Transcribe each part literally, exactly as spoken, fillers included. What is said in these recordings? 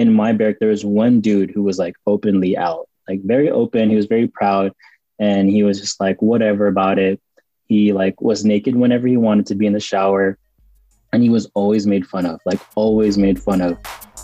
in my barrack, there was one dude who was like openly out, like very open. He was very proud, and he was just like whatever about it. He like was naked whenever he wanted to be in the shower, and he was always made fun of, like always made fun of.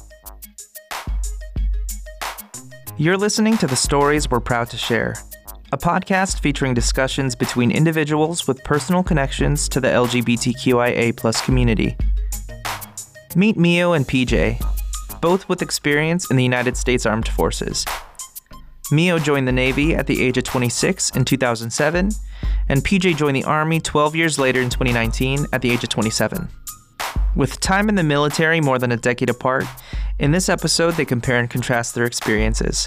You're listening to The Stories We're Proud to Share, a podcast featuring discussions between individuals with personal connections to the L G B T Q I A plus community. Meet Mio and P J, both with experience in the United States Armed Forces. Mio joined the Navy at the age of twenty-six in two thousand seven, and P J joined the Army twelve years later in twenty nineteen at the age of twenty-seven. With time in the military more than a decade apart, in this episode they compare and contrast their experiences.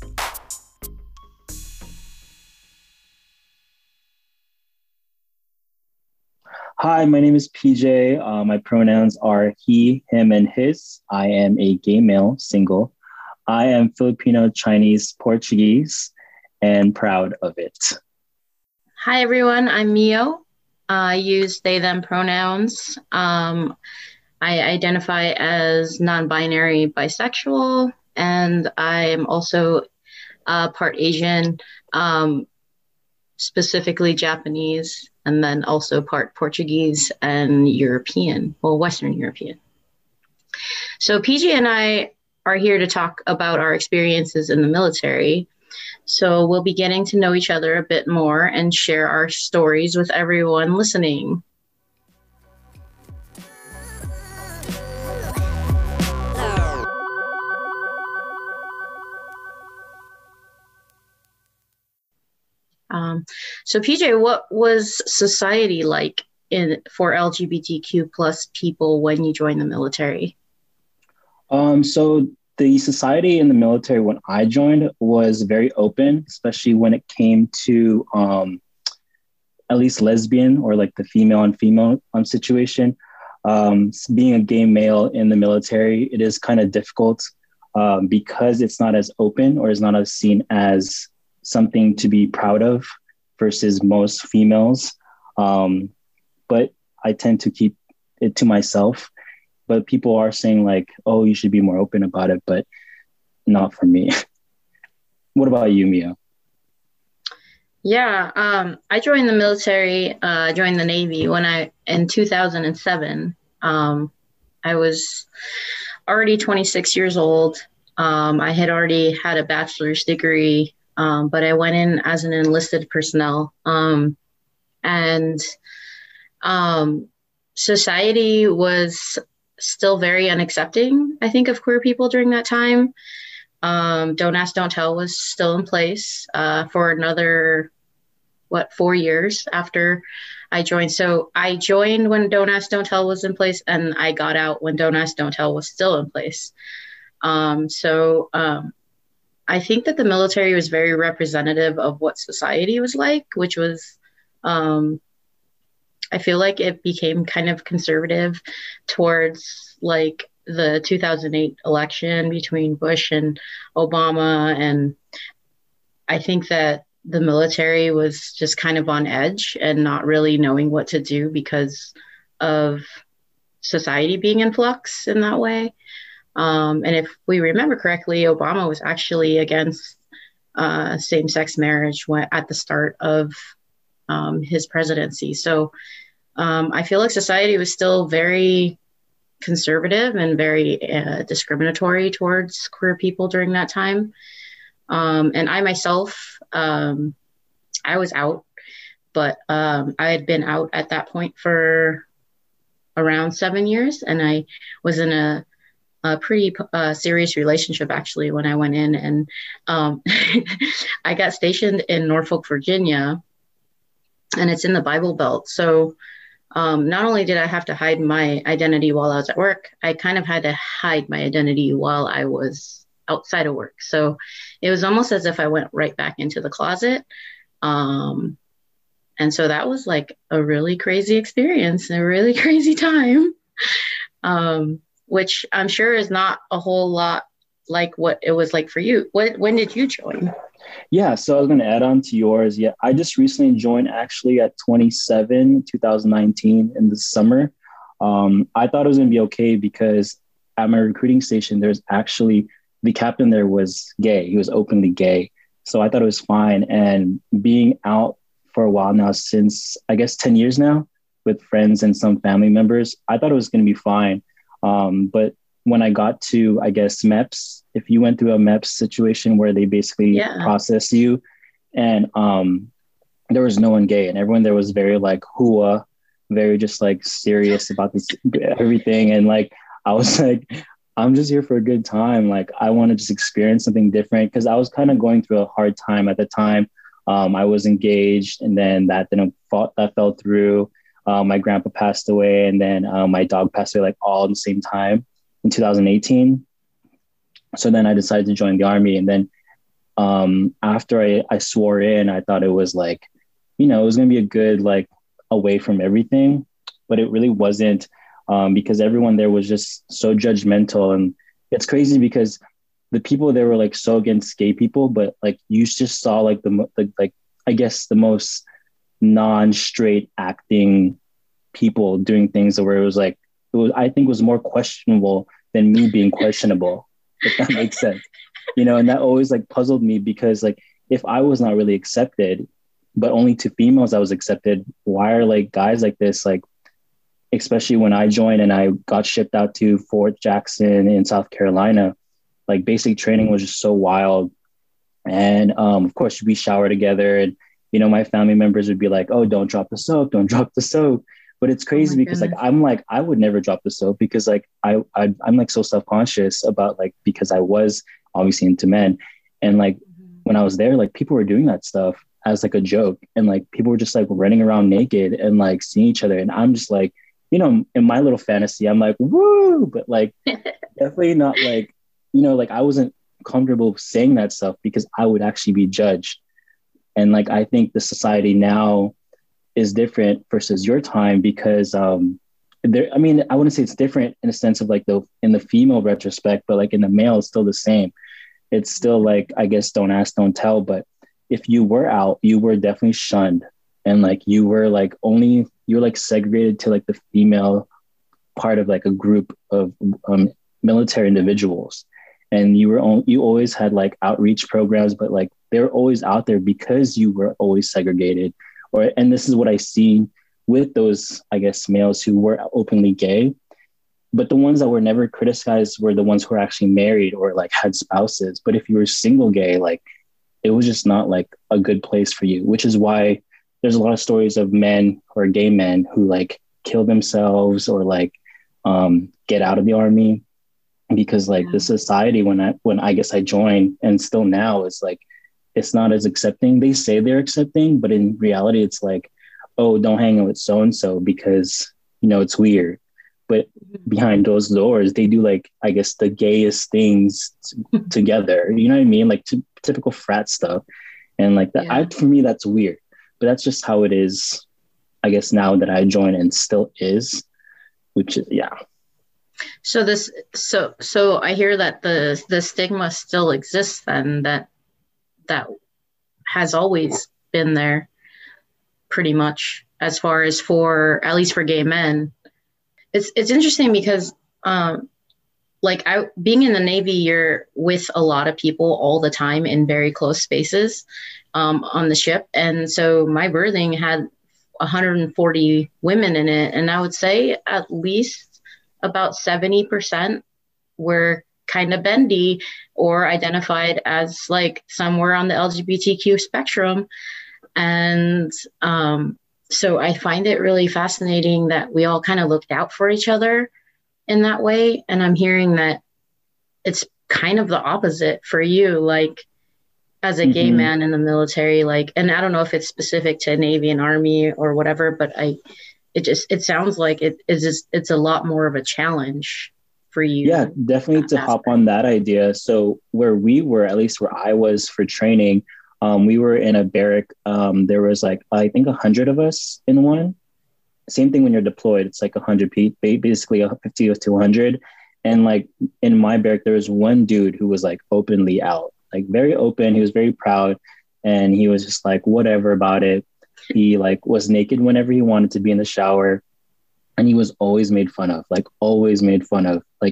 Hi, my name is P J. Uh, my pronouns are he, him, and his. I am a gay male, single. I am Filipino, Chinese, Portuguese, and proud of it. Hi, everyone. I'm Mio. I use they, them pronouns. Um, I identify as non-binary bisexual, and I am also uh, part Asian, um, specifically Japanese, and then also part Portuguese and European, well, Western European. So P J and I are here to talk about our experiences in the military. So we'll be getting to know each other a bit more and share our stories with everyone listening. Um, so P J, what was society like in for L G B T Q plus people when you joined the military? Um, so the society in the military when I joined was very open, especially when it came to um, at least lesbian or like the female on female um, situation. Um, being a gay male in the military, it is kind of difficult um, because it's not as open or is not as seen as something to be proud of versus most females. Um, but I tend to keep it to myself. But people are saying like, oh, you should be more open about it, but not for me. What about you, Mia? Yeah, um, I joined the military, uh, I joined the Navy when I, in two thousand seven, um, I was already twenty-six years old. Um, I had already had a bachelor's degree, um, but I went in as an enlisted personnel. Um, and um, society was still very unaccepting, I think, of queer people during that time. Um, Don't Ask, Don't Tell was still in place uh, for another, what, four years after I joined. So I joined when Don't Ask, Don't Tell was in place, and I got out when Don't Ask, Don't Tell was still in place. Um, so um, I think that the military was very representative of what society was like, which was um, I feel like it became kind of conservative towards like the two thousand eight election between Bush and Obama. And I think that the military was just kind of on edge and not really knowing what to do because of society being in flux in that way. Um, and if we remember correctly, Obama was actually against uh, same-sex marriage when, at the start of um, his presidency. So um, I feel like society was still very conservative and very uh, discriminatory towards queer people during that time. Um, and I myself, um, I was out, but um, I had been out at that point for around seven years. And I was in a, a pretty uh, serious relationship actually when I went in, and um, I got stationed in Norfolk, Virginia, and it's in the Bible Belt. So um, not only did I have to hide my identity while I was at work, I kind of had to hide my identity while I was outside of work. So it was almost as if I went right back into the closet. Um, and so that was like a really crazy experience, a really crazy time, um, which I'm sure is not a whole lot like what it was like for you. What, when did you join? Yeah, so I was going to add on to yours. Yeah, I just recently joined actually at twenty-seven, twenty nineteen in the summer. Um, I thought it was going to be okay because at my recruiting station, there's actually the captain there was gay. He was openly gay. So I thought it was fine. And being out for a while now, since I guess ten years now, with friends and some family members, I thought it was going to be fine. Um, but when I got to, I guess, MEPS, if you went through a MEPS situation where they basically Yeah. process you, and um, there was no one gay, and everyone there was very like hua, very just like serious about this everything. And like, I was like, I'm just here for a good time. Like, I want to just experience something different, because I was kind of going through a hard time at the time. Um, I was engaged, and then that didn't fall, that fell through. Uh, my grandpa passed away, and then uh, my dog passed away, like all at the same time in two thousand eighteen. So then I decided to join the army. And then um, after I, I swore in, I thought it was like, you know, it was going to be a good, like, away from everything, but it really wasn't, um, because everyone there was just so judgmental. And it's crazy because the people there were like so against gay people, but like you just saw like the, the like, I guess the most non-straight acting people doing things where it was like, it was, I think was more questionable than me being questionable, if that makes sense, you know. And that always like puzzled me, because like, if I was not really accepted, but only to females I was accepted, why are like guys like this, like, especially when I joined and I got shipped out to Fort Jackson in South Carolina, like basic training was just so wild. And um, of course we shower together, and, you know, my family members would be like, oh, don't drop the soap, don't drop the soap. But it's crazy oh because goodness. like, I'm like, I would never drop the soap, because like, I, I I'm like so self-conscious about like, because I was obviously into men. And like, mm-hmm. when I was there, like people were doing that stuff as like a joke. And like, people were just like running around naked and like seeing each other. And I'm just like, you know, in my little fantasy, I'm like, woo, but like, definitely not like, you know, like I wasn't comfortable saying that stuff because I would actually be judged. And like, I think the society now is different versus your time, because um, there, I mean, I wouldn't say it's different in a sense of like the, in the female retrospect, but like in the male, it's still the same. It's still like, I guess, don't ask, don't tell. But if you were out, you were definitely shunned. And like, you were like only, you're like segregated to like the female part of like a group of um, military individuals. And you were, on, you always had like outreach programs, but like they were always out there because you were always segregated. Or, and this is what I see with those, I guess, males who were openly gay, but the ones that were never criticized were the ones who were actually married or like had spouses. But if you were single gay, like it was just not like a good place for you, which is why there's a lot of stories of men or gay men who like kill themselves or like um, get out of the army, because like yeah. the society when I, when I guess I joined, and still now, is like, it's not as accepting. They say they're accepting, but in reality, it's like, oh, don't hang out with so-and-so because, you know, it's weird. But behind those doors, they do like, I guess, the gayest things t- together. You know what I mean? Like t- typical frat stuff. And like that, yeah. I, for me, that's weird. But that's just how it is, I guess, now that I joined, and still is, which is, yeah. So this, so, so I hear that the, the stigma still exists then, that, that has always been there pretty much, as far as for, at least for gay men. It's, it's interesting because, um, like I, being in the Navy, you're with a lot of people all the time in very close spaces, um, on the ship. And so my berthing had one hundred forty women in it. And I would say at least about seventy percent were kind of bendy or identified as like somewhere on the L G B T Q spectrum. And um, so I find it really fascinating that we all kind of looked out for each other in that way. And I'm hearing that it's kind of the opposite for you, like as a mm-hmm. gay man in the military, like, and I don't know if it's specific to Navy and Army or whatever, but I, it just, it sounds like it is just, it's a lot more of a challenge for you. Yeah, definitely to aspect. Hop on that idea. So where we were, at least where I was for training, um, we were in a barrack. Um, there was like, I think a hundred of us in one. Same thing when you're deployed, it's like a hundred people, basically a fifty to one hundred. And like in my barrack, there was one dude who was like openly out, like very open. He was very proud. And he was just like, whatever about it. He like was naked whenever he wanted to be in the shower. And he was always made fun of, like always made fun of. Like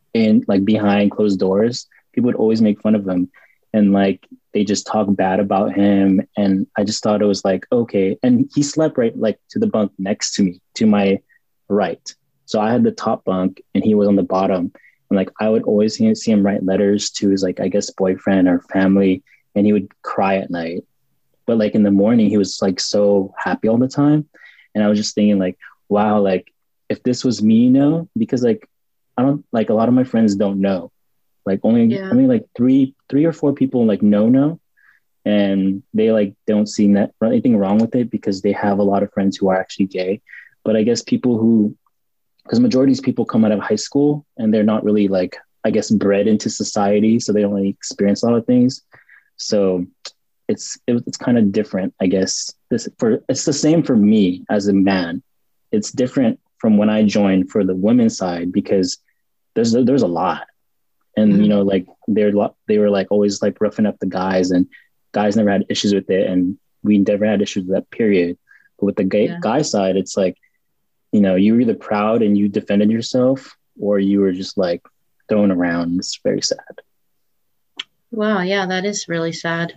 in like behind closed doors, people would always make fun of him, and like they just talk bad about him. And I just thought it was like, okay. And he slept right like to the bunk next to me, to my right. So I had the top bunk and he was on the bottom. And like I would always see see him write letters to his like I guess boyfriend or family, and he would cry at night. But like in the morning, he was like so happy all the time. And I was just thinking like, wow, like if this was me, you know, because like I don't like a lot of my friends don't know. Like only Yeah. only like three three or four people like know know, and they like don't see that anything wrong with it because they have a lot of friends who are actually gay. But I guess people who, because majority of these people come out of high school and they're not really like I guess bred into society, so they don't really experience a lot of things. So it's it, it's kind of different, I guess. This for it's the same for me as a man. It's different from when I joined for the women's side because there's there's a lot. And, mm-hmm. you know, like they're, they were like always like roughing up the guys, and guys never had issues with it. And we never had issues with that period. But with the gay, yeah. guy side, it's like, you know, you were either proud and you defended yourself, or you were just like thrown around. It's very sad. Wow. Yeah, that is really sad.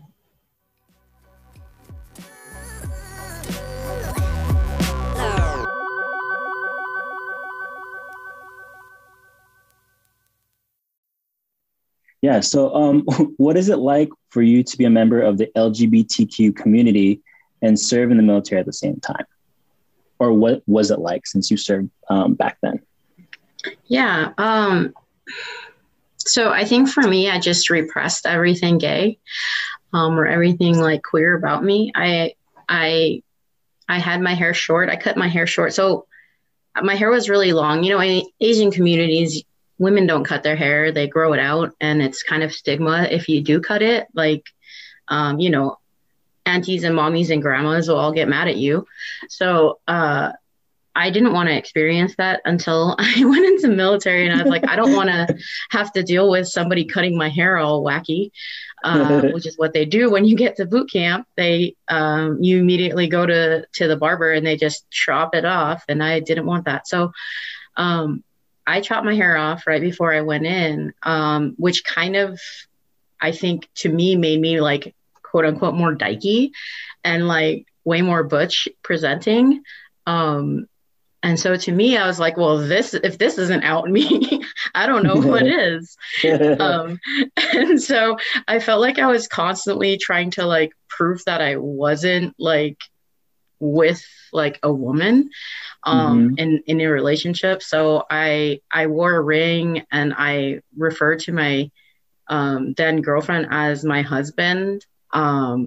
Yeah. So um, what is it like for you to be a member of the L G B T Q community and serve in the military at the same time? Or what was it like since you served um, back then? Yeah. Um, so I think for me, I just repressed everything gay um, or everything like queer about me. I, I, I had my hair short. I cut my hair short. So my hair was really long. You know, in Asian communities, women don't cut their hair, they grow it out, and it's kind of stigma if you do cut it. Like, um, you know, aunties and mommies and grandmas will all get mad at you. So uh, I didn't want to experience that until I went into the military, and I was like, I don't want to have to deal with somebody cutting my hair all wacky, uh, which is what they do when you get to boot camp. They, um, you immediately go to, to the barber and they just chop it off, and I didn't want that. So, um, I chopped my hair off right before I went in, um, which kind of, I think to me made me like, quote unquote, more dykey and like way more butch presenting. Um, and so to me, I was like, well, this, if this isn't out me, I don't know what is. um, and so I felt like I was constantly trying to like prove that I wasn't like with like a woman um mm-hmm. in in a relationship. So I I wore a ring, and I referred to my um then girlfriend as my husband, um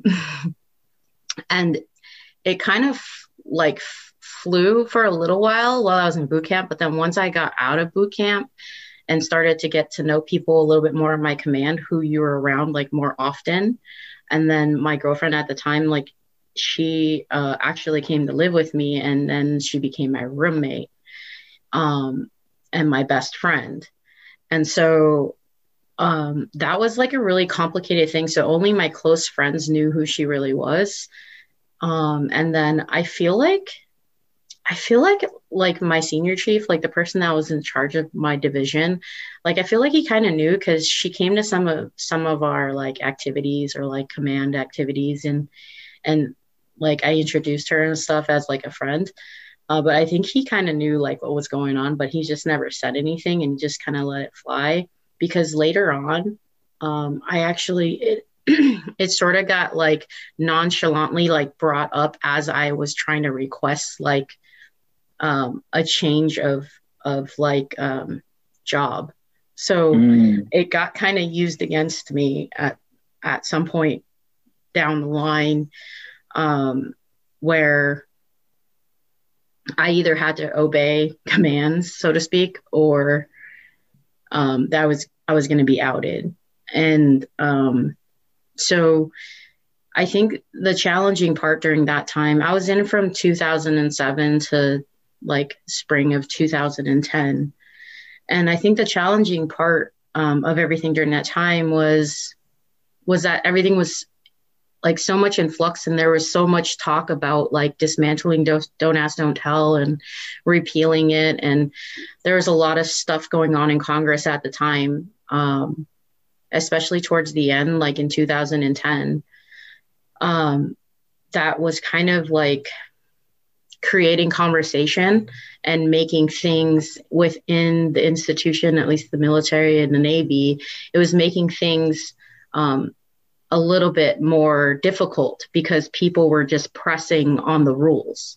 and it kind of like f- flew for a little while while I was in boot camp. But then once I got out of boot camp and started to get to know people a little bit more in my command, who you were around like more often, and then my girlfriend at the time, like she uh, actually came to live with me, and then she became my roommate um, and my best friend. And so um, that was like a really complicated thing. So only my close friends knew who she really was. Um, and then I feel like, I feel like, like my senior chief, like the person that was in charge of my division, like, I feel like he kind of knew, because she came to some of, some of our like activities or like command activities, and, and like I introduced her and stuff as like a friend. Uh, but I think he kind of knew like what was going on, but he just never said anything and just kind of let it fly. Because later on, um, I actually, it, it sort of got like nonchalantly like brought up as I was trying to request like um, a change of, of like um, job. So mm. it got kind of used against me at, at some point down the line. Um, where I either had to obey commands, so to speak, or um, that was I was going to be outed. And um, so I think the challenging part during that time, I was in from two thousand seven to like spring of two thousand ten. And I think the challenging part um, of everything during that time was was that everything was like so much in flux, and there was so much talk about like dismantling do- Don't Ask, Don't Tell and repealing it. And there was a lot of stuff going on in Congress at the time, um, especially towards the end, like in two thousand ten, um, that was kind of like creating conversation and making things within the institution, at least the military and the Navy, it was making things um, a little bit more difficult because people were just pressing on the rules.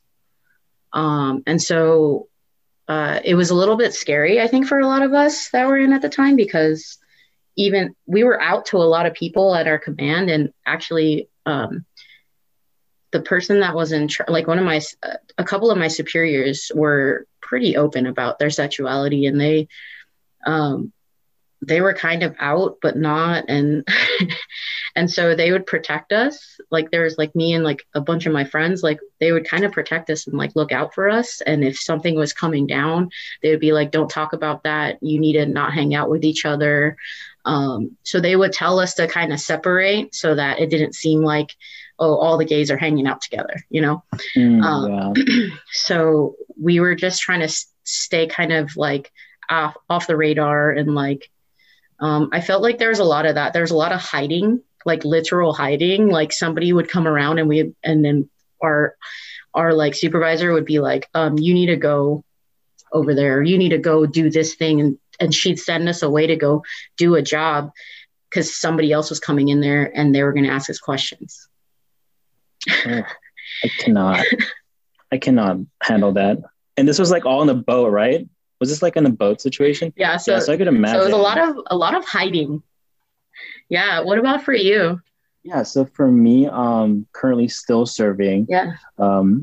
Um, and so uh, it was a little bit scary, I think, for a lot of us that were in at the time, because even we were out to a lot of people at our command, and actually um, the person that was in, tr- like one of my, a couple of my superiors were pretty open about their sexuality, and they, um, they were kind of out, but not. And, and so they would protect us. Like there's like me and like a bunch of my friends, like they would kind of protect us and like look out for us. And if something was coming down, they would be like, don't talk about that. You need to not hang out with each other. Um, so they would tell us to kind of separate so that it didn't seem like, oh, all the gays are hanging out together, you know? Mm, um, yeah. So we were just trying to s- stay kind of like off, off the radar. And like, um, I felt like there was a lot of that. There's a lot of hiding, like literal hiding. Like somebody would come around and we, and then our, our like supervisor would be like, um, you need to go over there. You need to go do this thing. And, and she'd send us away to go do a job because somebody else was coming in there and they were going to ask us questions. Oh, I cannot, I cannot handle that. And this was like all in the boat, right? Was this like in a boat situation? Yeah. So, yeah, so I could imagine. So it was a lot of, a lot of hiding. Yeah. What about for you? Yeah. So for me, um, currently still serving. Yeah. Um,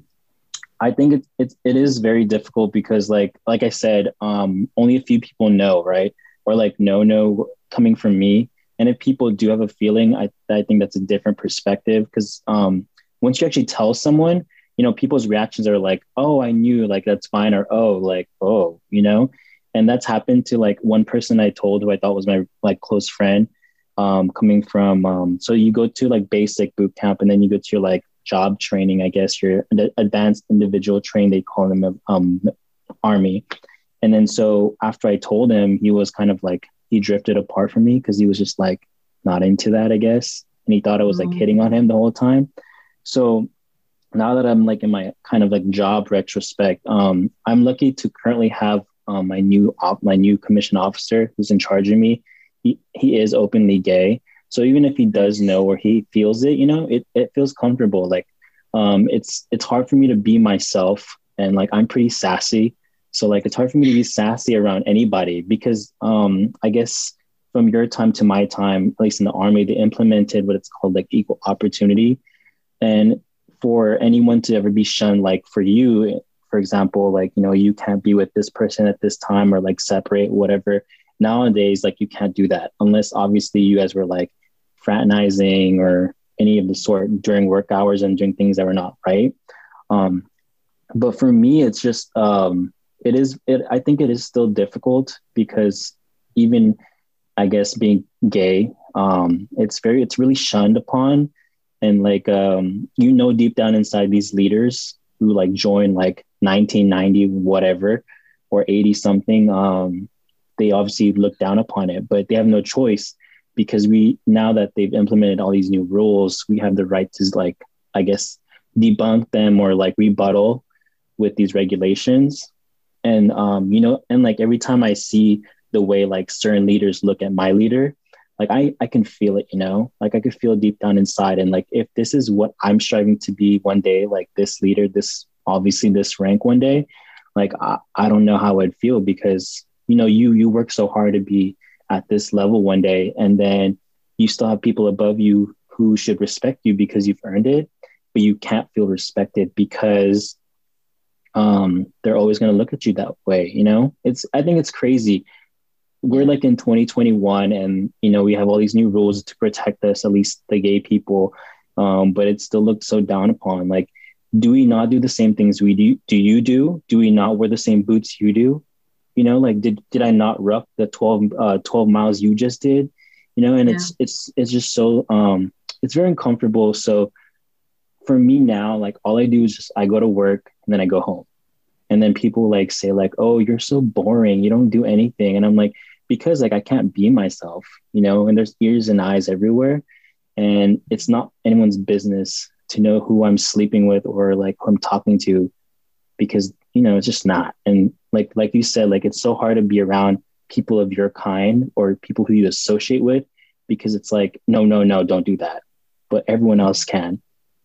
I think it, it, it is very difficult because like, like I said, um, only a few people know, right? Or like, no, no coming from me. And if people do have a feeling, I, I think that's a different perspective because, um, once you actually tell someone, you know, people's reactions are like, oh, I knew, like, that's fine. Or, oh, like, oh, you know, and that's happened to like one person I told who I thought was my like close friend, um, coming from, um, so you go to like basic boot camp and then you go to your like job training, I guess your advanced individual training, they call them, um, Army. And then, so after I told him, he was kind of like, he drifted apart from me because he was just like not into that, I guess. And he thought I was like mm-hmm. hitting on him the whole time. So now that I'm like in my kind of like job retrospect, um, I'm lucky to currently have um, my new op- my new commissioned officer who's in charge of me. He he is openly gay, so even if he does know or he feels it, you know, it it feels comfortable. Like um, it's it's hard for me to be myself, and like I'm pretty sassy, so like it's hard for me to be sassy around anybody because um, I guess from your time to my time, at least in the Army, they implemented what it's called like equal opportunity. And for anyone to ever be shunned, like for you, for example, like, you know, you can't be with this person at this time or like separate, whatever. Nowadays, like you can't do that unless obviously you guys were like fraternizing or any of the sort during work hours and doing things that were not right. Um, but for me, it's just, um, it is, it, I think it is still difficult because even, I guess, being gay, um, it's very, it's really shunned upon. And like, um, you know, deep down inside these leaders who like join like nineteen ninety, whatever, or eighty something, um, they obviously look down upon it, but they have no choice because we, now that they've implemented all these new rules, we have the right to like, I guess, debunk them or like rebuttal with these regulations. And, um, you know, and like every time I see the way like certain leaders look at my leader, like I, I can feel it, you know, like I could feel deep down inside. And like, if this is what I'm striving to be one day, like this leader, this, obviously this rank one day, like, I, I don't know how I'd feel because, you know, you, you work so hard to be at this level one day. And then you still have people above you who should respect you because you've earned it, but you can't feel respected because um, they're always going to look at you that way. You know, it's, I think it's crazy. We're like in twenty twenty-one and, you know, we have all these new rules to protect us, at least the gay people. Um, but it still looked so down upon. Like, do we not do the same things we do? Do you do? Do we not wear the same boots you do? You know, like, did, did I not rough the twelve, uh, twelve miles you just did? You know, and yeah. it's, it's, it's just so, um, it's very uncomfortable. So for me now, like all I do is just I go to work and then I go home. And then people like say like, oh, you're so boring. You don't do anything. And I'm like, because like I can't be myself, you know, and there's ears and eyes everywhere. And it's not anyone's business to know who I'm sleeping with or like who I'm talking to, because, you know, it's just not. And like, like you said, like, it's so hard to be around people of your kind or people who you associate with, because it's like, no, no, no, don't do that. But everyone else can.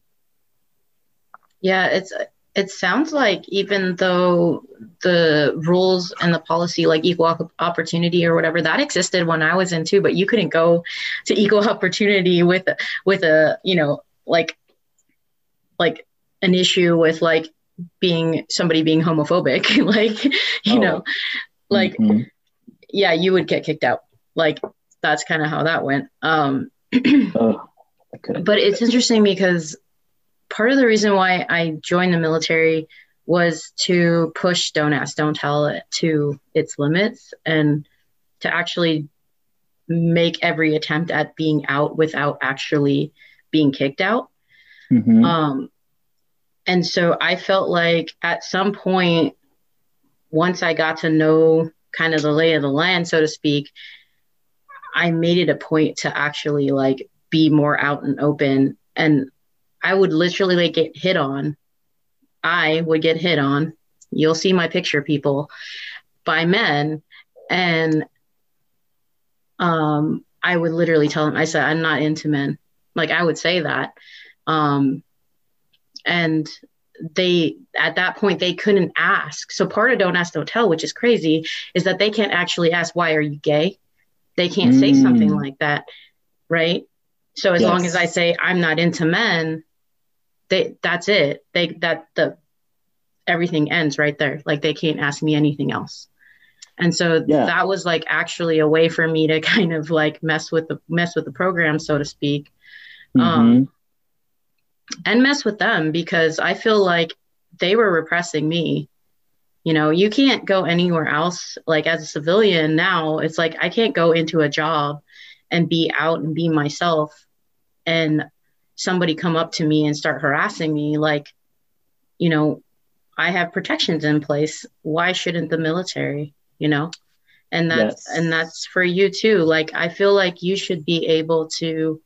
Yeah, it's it sounds like even though the rules and the policy, like equal opportunity or whatever, that existed when I was in too, but you couldn't go to equal opportunity with with a, you know, like like an issue with like being somebody being homophobic, like, you oh. know, like, mm-hmm. yeah, you would get kicked out. Like, that's kind of how that went. Um, oh, okay. But it's interesting because part of the reason why I joined the military was to push Don't Ask, Don't Tell it to its limits and to actually make every attempt at being out without actually being kicked out. Mm-hmm. Um, and so I felt like at some point, once I got to know kind of the lay of the land, so to speak, I made it a point to actually like be more out and open. And I would literally like get hit on. I would get hit on. You'll see my picture, people, by men. And um, I would literally tell them, I said, I'm not into men. Like I would say that. Um, and they, at that point, they couldn't ask. So part of Don't Ask, Don't Tell, which is crazy, is that they can't actually ask, why are you gay? They can't mm. say something like that. Right. So as yes. long as I say I'm not into men, they, that's it. They, that the, everything ends right there. Like they can't ask me anything else. And so yeah. that was like actually a way for me to kind of like mess with the, mess with the program, so to speak. Mm-hmm. Um, and mess with them because I feel like they were repressing me. You know, you can't go anywhere else. Like as a civilian now, it's like, I can't go into a job and be out and be myself and somebody come up to me and start harassing me. Like, you know, I have protections in place. Why shouldn't the military, you know? And that's, yes. and that's for you too. Like, I feel like you should be able to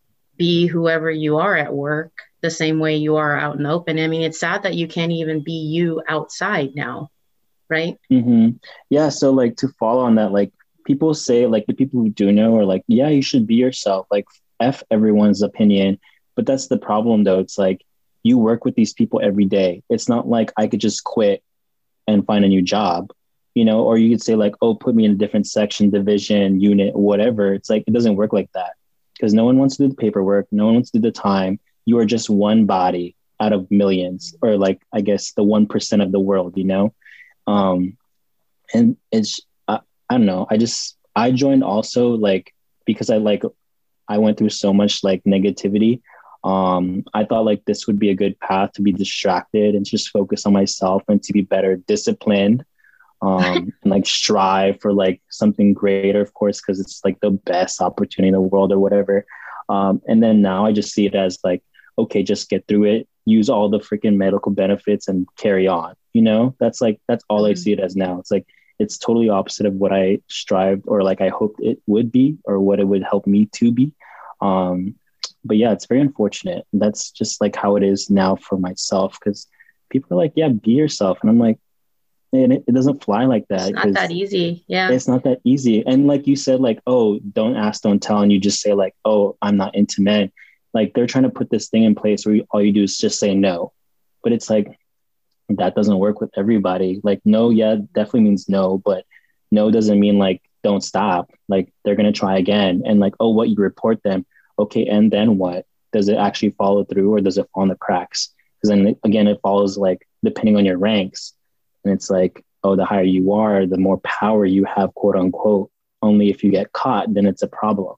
be whoever you are at work the same way you are out in the open. I mean, it's sad that you can't even be you outside now. Right. Mm-hmm. Yeah. So like to follow on that, like people say, like the people who do know are like, yeah, you should be yourself, like F everyone's opinion. But that's the problem though. It's like, you work with these people every day. It's not like I could just quit and find a new job, you know, or you could say like, oh, put me in a different section, division, unit, whatever. It's like, it doesn't work like that because no one wants to do the paperwork. No one wants to do the time. You are just one body out of millions, or like, I guess the one percent of the world, you know? Um, and it's, I, I don't know. I just, I joined also like, because I like, I went through so much like negativity. Um, I thought like this would be a good path to be distracted and just focus on myself and to be better disciplined, um, and like strive for like something greater, of course, because it's like the best opportunity in the world or whatever. Um, and then now I just see it as like, okay, just get through it, use all the freaking medical benefits and carry on. You know, that's like, that's all mm-hmm. I see it as now. It's like, it's totally opposite of what I strived or like I hoped it would be or what it would help me to be. Um, But yeah, it's very unfortunate. That's just like how it is now for myself because people are like, yeah, be yourself. And I'm like, man, it, it doesn't fly like that. It's not that easy. Yeah. It's not that easy. And like you said, like, oh, don't ask, don't tell. And you just say like, oh, I'm not into men. Like they're trying to put this thing in place where you, all you do is just say no. But it's like, that doesn't work with everybody. Like, no, yeah, definitely means no. But no doesn't mean like, don't stop. Like they're going to try again. And like, oh, what, you report them. Okay, and then what? Does it actually follow through or does it fall in the cracks? Because then again, it follows like depending on your ranks. And it's like, oh, the higher you are, the more power you have, quote unquote. Only if you get caught, then it's a problem.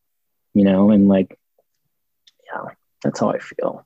You know, and like, yeah, that's how I feel.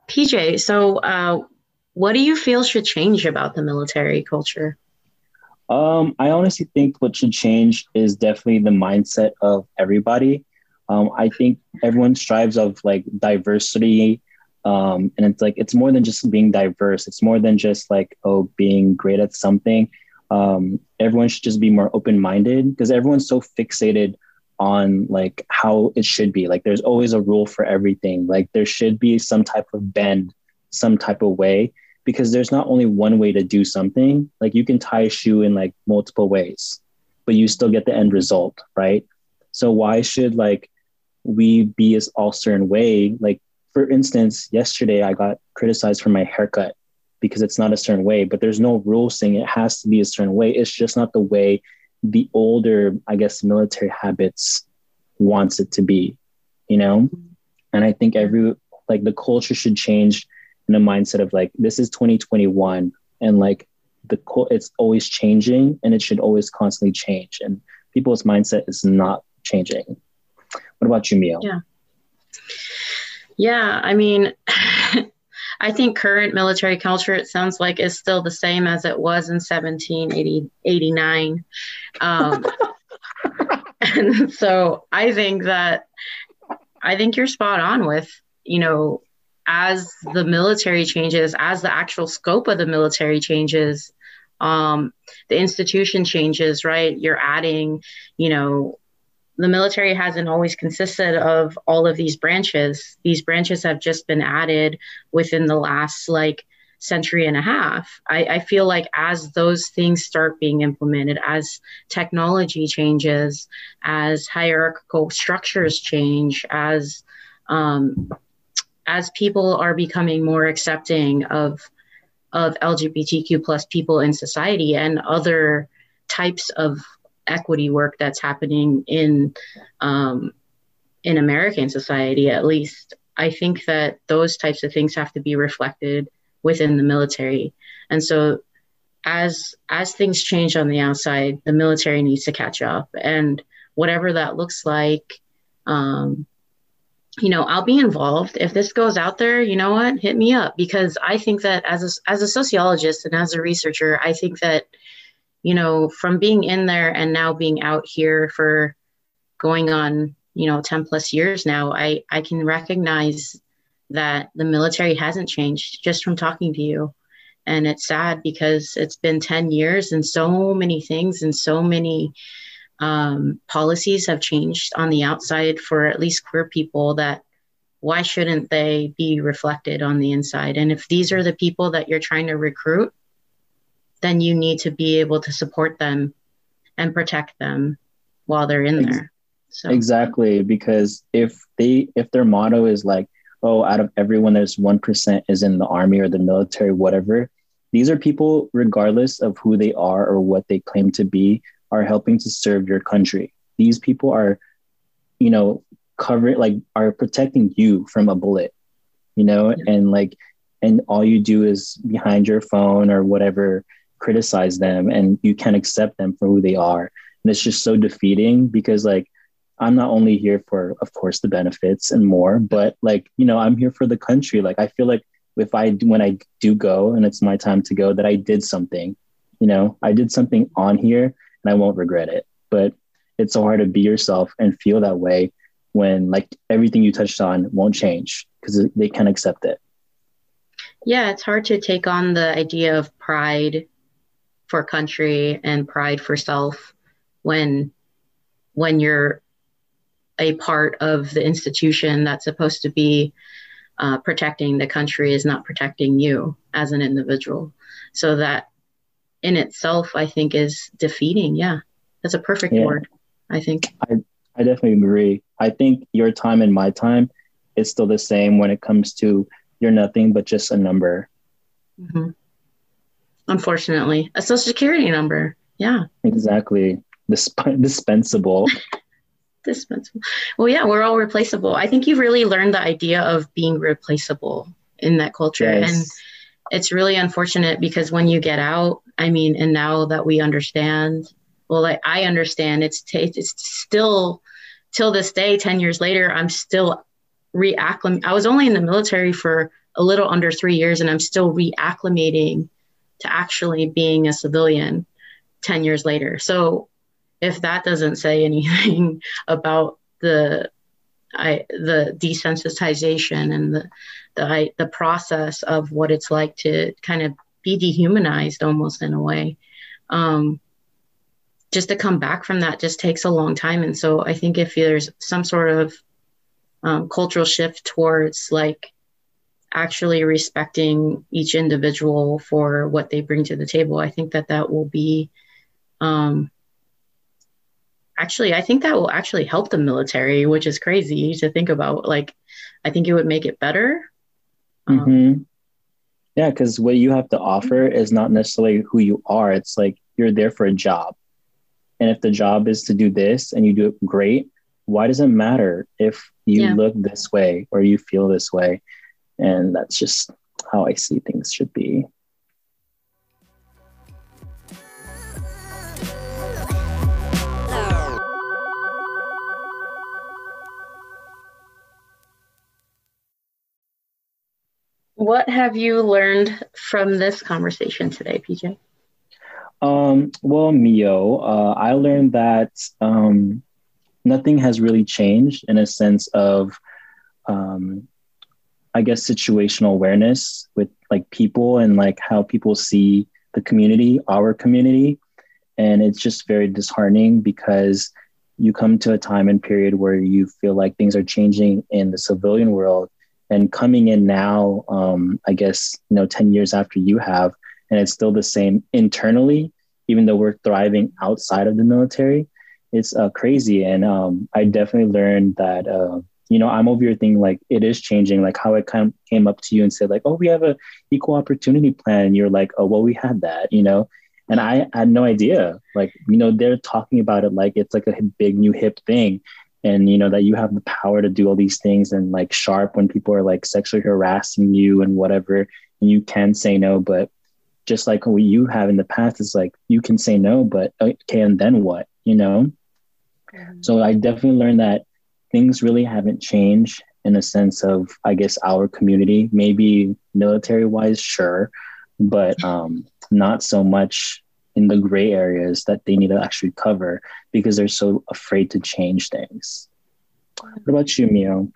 P J, so uh, what do you feel should change about the military culture? Um, I honestly think what should change is definitely the mindset of everybody. Um, I think everyone strives of like diversity. Um, and it's like, it's more than just being diverse. It's more than just like, oh, being great at something. Um, everyone should just be more open-minded because everyone's so fixated on like how it should be. Like there's always a rule for everything. Like there should be some type of bend, some type of way, because there's not only one way to do something. Like you can tie a shoe in like multiple ways, but you still get the end result, right? So why should like we be as all certain way? Like for instance, yesterday I got criticized for my haircut because it's not a certain way, but there's no rule saying it has to be a certain way. It's just not the way the older, I guess, military habits wants it to be, you know? And I think every, like the culture should change in a mindset of like, this is twenty twenty-one and like the, it's always changing and it should always constantly change. And people's mindset is not changing. What about you, Mio? Yeah. Yeah. I mean, I think current military culture, it sounds like, is still the same as it was in seventeen eighty-nine. Um, and so I think that, I think you're spot on with, you know, as the military changes, as the actual scope of the military changes, um, the institution changes, right? You're adding, you know, the military hasn't always consisted of all of these branches. These branches have just been added within the last like century and a half. I, I feel like as those things start being implemented, as technology changes, as hierarchical structures change, as um, as people are becoming more accepting of of L G B T Q plus people in society and other types of equity work that's happening in um, in American society, at least, I think that those types of things have to be reflected within the military. And so as as things change on the outside, the military needs to catch up. And whatever that looks like, um, you know, I'll be involved. If this goes out there, you know what, hit me up. Because I think that as a, as a sociologist and as a researcher, I think that, you know, from being in there and now being out here for going on, you know, ten plus years now, I, I can recognize that the military hasn't changed just from talking to you. And it's sad because it's been ten years and so many things and so many um, policies have changed on the outside for at least queer people, that why shouldn't they be reflected on the inside? And if these are the people that you're trying to recruit, then you need to be able to support them and protect them while they're in there. So exactly, because if they if their motto is like, oh, out of everyone, there's one percent is in the army or the military, whatever. These are people, regardless of who they are or what they claim to be, are helping to serve your country. These people are, you know, covering, like, are protecting you from a bullet, you know, yeah. and like, and all you do is behind your phone or whatever, criticize them, and you can't accept them for who they are. And it's just so defeating because, like, I'm not only here for, of course, the benefits and more, but like, you know, I'm here for the country. Like, I feel like if I, when I do go and it's my time to go, that I did something, you know, I did something on here and I won't regret it. But it's so hard to be yourself and feel that way when like everything you touched on won't change because they can't accept it. Yeah, it's hard to take on the idea of pride for country and pride for self when when you're a part of the institution that's supposed to be uh, protecting the country is not protecting you as an individual. So that in itself, I think, is defeating. Yeah, that's a perfect yeah. word, I think. I, I definitely agree. I think your time and my time is still the same when it comes to you're nothing but just a number. Mm-hmm. Unfortunately, a social security number. Yeah, exactly. Disp- dispensable. Dispensable. Well, yeah, we're all replaceable. I think you really learned the idea of being replaceable in that culture. Yes. And it's really unfortunate because when you get out, I mean, and now that we understand, well, like, I understand it's, t- it's still till this day, ten years later, I'm still reacclimating. I was only in the military for a little under three years and I'm still reacclimating to actually being a civilian ten years later. So if that doesn't say anything about the I, the desensitization and the the I, the process of what it's like to kind of be dehumanized almost in a way, um, just to come back from that just takes a long time. And so I think if there's some sort of um, cultural shift towards like actually respecting each individual for what they bring to the table, I think that that will be um, Actually, I think that will actually help the military, which is crazy to think about. Like, I think it would make it better. Um, mm-hmm. Yeah, because what you have to offer is not necessarily who you are. It's like you're there for a job. And if the job is to do this and you do it great, why does it matter if you yeah. look this way or you feel this way? And that's just how I see things should be. What have you learned from this conversation today, P J? Um, well, Mio, uh, I learned that um, nothing has really changed in a sense of, um, I guess, situational awareness with like people and like how people see the community, our community. And it's just very disheartening because you come to a time and period where you feel like things are changing in the civilian world. And coming in now, um, I guess, you know, ten years after you have, and it's still the same internally, even though we're thriving outside of the military, it's uh, crazy. And um, I definitely learned that, uh, you know, I'm over here thinking like it is changing, like how it kind of came up to you and said like, oh, we have a equal opportunity plan. And you're like, oh, well, we had that, you know, and I had no idea. Like, you know, they're talking about it like it's like a big new hip thing. And, you know, that you have the power to do all these things and like sharp when people are like sexually harassing you and whatever, and you can say no. But just like what you have in the past, it's like you can say no, but okay, and then what, you know? Mm-hmm. So I definitely learned that things really haven't changed in a sense of, I guess, our community, maybe military wise, sure, but um, not so much in the gray areas that they need to actually cover because they're so afraid to change things. What about you, Mio?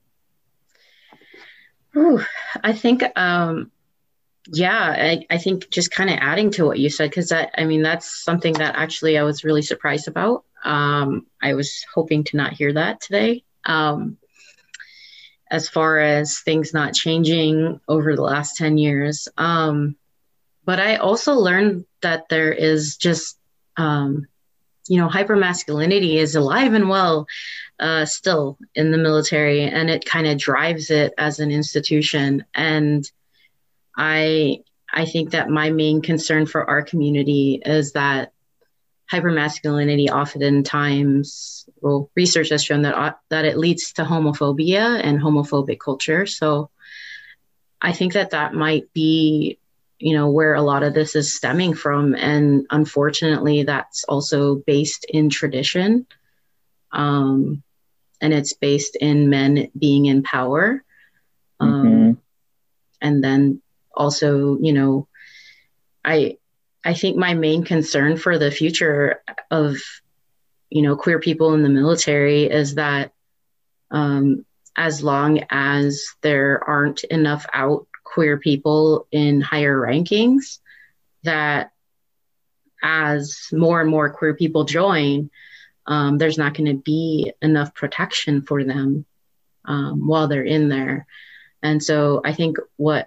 Ooh, I think, um, yeah, I, I think just kind of adding to what you said, because that, I mean, that's something that actually I was really surprised about. Um, I was hoping to not hear that today. Um, as far as things not changing over the last ten years. Um, But I also learned that there is just, um, you know, hypermasculinity is alive and well uh, still in the military, and it kind of drives it as an institution. And I, I think that my main concern for our community is that hypermasculinity oftentimes, well, research has shown that uh, that it leads to homophobia and homophobic culture. So I think that that might be, you know, where a lot of this is stemming from. And unfortunately, that's also based in tradition. Um, and it's based in men being in power. Um, mm-hmm. And then also, you know, I, I think my main concern for the future of, you know, queer people in the military is that um, as long as there aren't enough out queer people in higher rankings, that as more and more queer people join, um, there's not going to be enough protection for them um, while they're in there. And so I think what,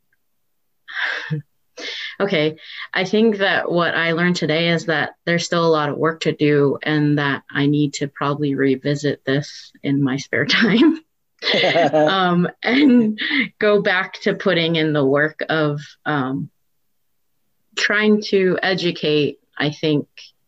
okay, I think that what I learned today is that there's still a lot of work to do, and that I need to probably revisit this in my spare time. um, and go back to putting in the work of um, trying to educate, I think,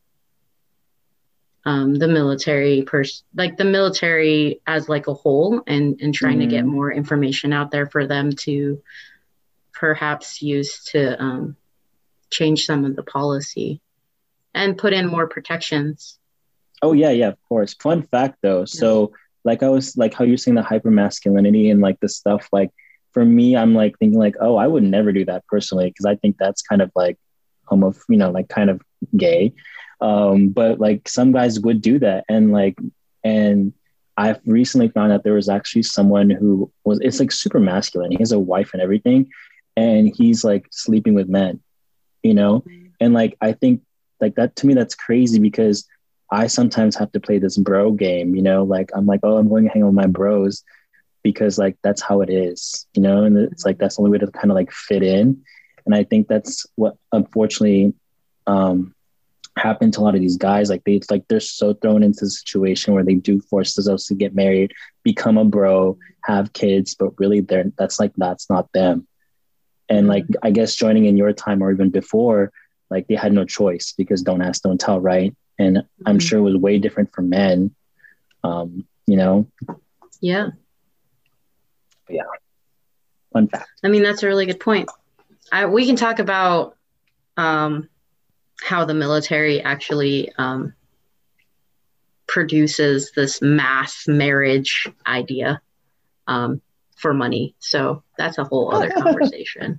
um, the military, pers- like the military as like a whole, and, and trying mm. to get more information out there for them to perhaps use to um, change some of the policy and put in more protections. Oh, yeah, yeah, of course. Fun fact, though. Yeah. So like I was like how you're saying the hypermasculinity and like the stuff, like for me, I'm like thinking like, oh, I would never do that personally, because I think that's kind of like homo, you know, like kind of gay. Um, but like some guys would do that. And like, and I've recently found out there was actually someone who was, it's like super masculine. He has a wife and everything, and he's like sleeping with men, you know? And like, I think like that, to me, that's crazy, because I sometimes have to play this bro game, you know, like I'm like, oh, I'm going to hang out with my bros because like, that's how it is, you know? And it's like, that's the only way to kind of like fit in. And I think that's what, unfortunately, um, happened to a lot of these guys. Like they, like they're so thrown into the situation where they do force themselves to get married, become a bro, have kids, but really they're, that's like, that's not them. And like, I guess joining in your time or even before, like they had no choice, because don't ask, don't tell, right? And mm-hmm. I'm sure it was way different for men, um, you know? Yeah. But yeah. Fun fact. I mean, that's a really good point. I, we can talk about um, how the military actually um, produces this mass marriage idea um, for money. So that's a whole other conversation.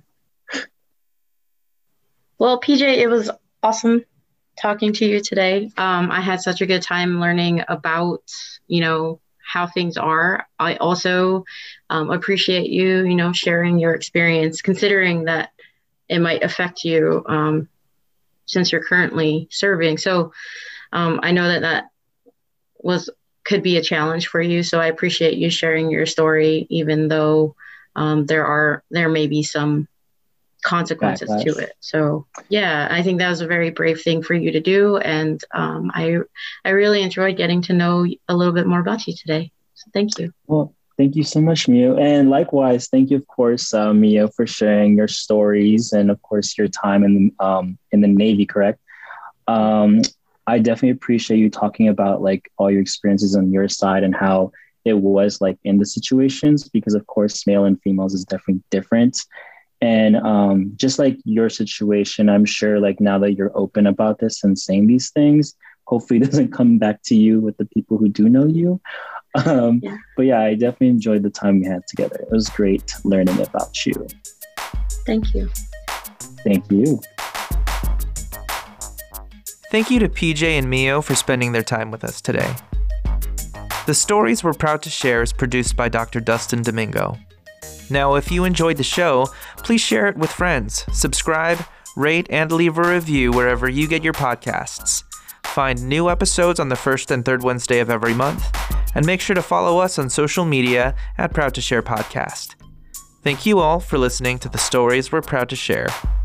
Well, P J, it was awesome talking to you today. Um, I had such a good time learning about, you know, how things are. I also um, appreciate you, you know, sharing your experience, considering that it might affect you um, since you're currently serving. So um, I know that that was could be a challenge for you. So I appreciate you sharing your story, even though um, there are there may be some consequences Backlash. to it. So yeah, I think that was a very brave thing for you to do. And um, I I really enjoyed getting to know a little bit more about you today. So thank you. Well, thank you so much, Mio. And likewise, thank you, of course, uh, Mio, for sharing your stories and, of course, your time in, um, in the Navy, correct? Um, I definitely appreciate you talking about, like, all your experiences on your side and how it was, like, in the situations, because, of course, male and females is definitely different. And um, just like your situation, I'm sure, like, now that you're open about this and saying these things, hopefully it doesn't come back to you with the people who do know you. Um, yeah. But yeah, I definitely enjoyed the time we had together. It was great learning about you. Thank you. Thank you. Thank you to P J and Mio for spending their time with us today. The Stories We're Proud to Share is produced by Doctor Dustin Domingo. Now, if you enjoyed the show, please share it with friends, subscribe, rate, and leave a review wherever you get your podcasts. Find new episodes on the first and third Wednesday of every month, and make sure to follow us on social media at Proud to Share Podcast. Thank you all for listening to The Stories We're Proud to Share.